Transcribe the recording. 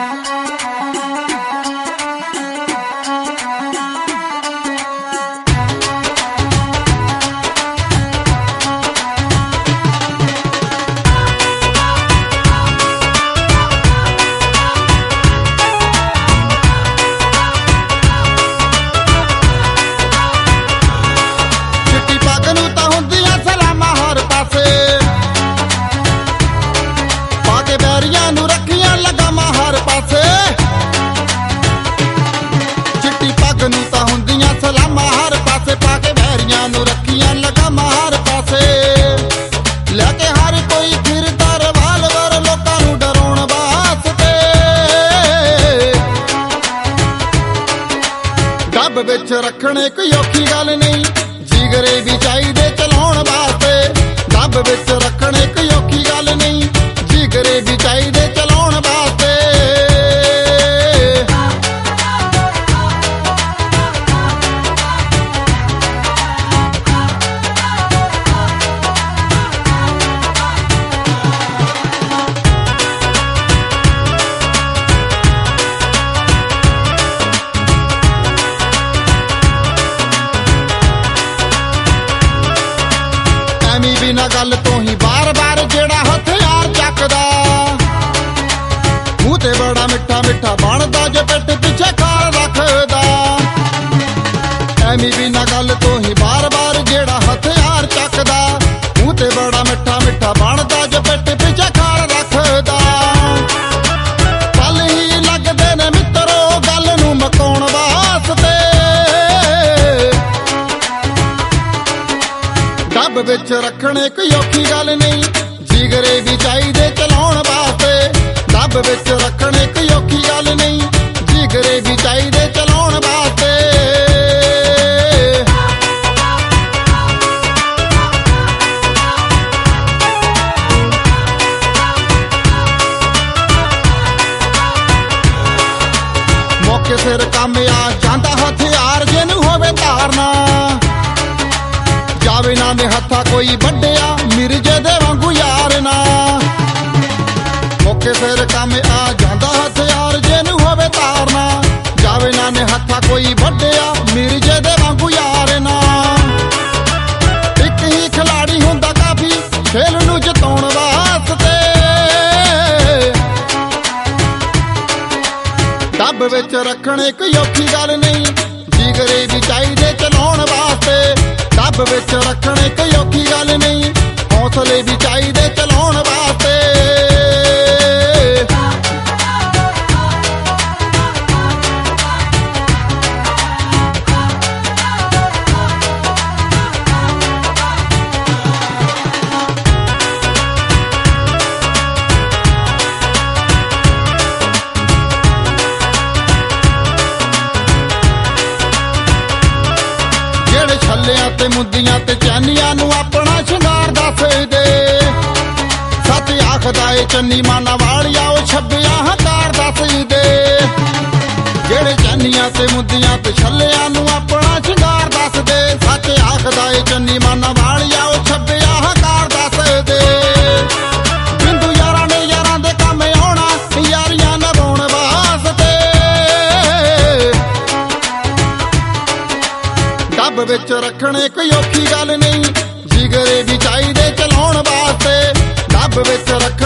विच रखने कोई औखी गल नहीं, जिगरे भी चाहिए चलाउण वास्ते। डब विच रखने कोई औखी गल नहीं, जिगरे भी चाहिए चलाउण वास्ते। बिना गल तो ही बार बार जेड़ा हथियार चकदा, मूंह ते बड़ा मिठा मिठा बनदा जे पिठ पिछे कार रखदा। एमी बिना गल तो ही बार बार जेड़ा हथियार चकदा, मूंह ते बड़ा मिठा मिठा बनदा जे पिठ पिछे कार रखदा। पल ही लगदे ने मित्रो गल नूं मकाउण वास्ते। डब विच रखने कोई औखी गल नहीं, जिगरे भी चाहिए चलाउण वास्ते। डब विच रखने कोई औखी गल नहीं, जिगरे भी चाहिए चलाउण वास्ते। मौके सिर काम आ जांदा हथियार जिन्नू होवे धारना। जावे ना में हथा कोई वड्डिया मिर्जे दे वांगू यार ना। मौके सिर काम आ जांदा हथियार जिन्नू होवे धारना। जावे ना में हथा कोई वड्डिया मिर्जे दे वांगू यार ना। एक ही खिलाड़ी हुंदा काफी खेल नूं जिताउण वास्ते। डब विच रखने कोई औखी गल नहीं, जिगरे भी चाहिए चलाउण वास्ते। डब विच रखने कोई औखी गल नहीं, हौसले भी चाहिए चलाउण वास्ते। छल्लियां ते मुंदियां ते चैनियां नूं अपना शंगार दस दे। सच आखदा ए चन्नी माना वालिया ओ छब्बिया हकार दस दे। जेड़े चैनियां ते मुंदियां ते छल्लियां नूं अपना शंगार दस दे। सच आखदा ए चन्नी माना वालिया ओ छब्बिया हकार दस दे। बिंदु यारां ने यारां दे कम आउणा, यारियां निभाउण वास्ते। डब विच रखने कोई औखी गल नहीं, जिगरे भी चाहिए चलाउण वास्ते। डब विच रख